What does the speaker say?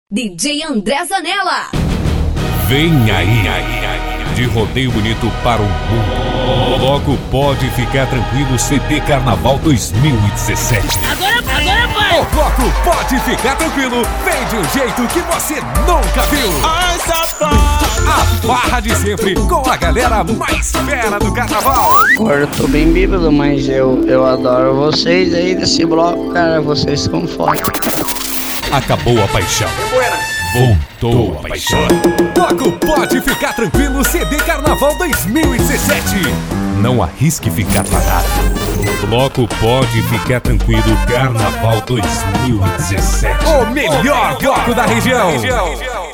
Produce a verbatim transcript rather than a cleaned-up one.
D J André Zanella. Vem aí, de Rodeio Bonito para o mundo. Logo pode ficar tranquilo, C D Carnaval dois mil e dezessete. Agora, agora vai! O bloco pode ficar tranquilo, vem de um jeito que você nunca viu. Ai, safado! A farra de sempre, com a galera mais fera do carnaval. Agora eu tô bem bêbado, mas eu, eu adoro vocês aí desse bloco, cara, vocês são foda. Acabou a paixão. Voltou a paixão. Bloco pode ficar tranquilo, C D Carnaval dois mil e dezessete. Não arrisque ficar parado. Bloco pode ficar tranquilo, Carnaval dois mil e dezessete. O melhor bloco da região.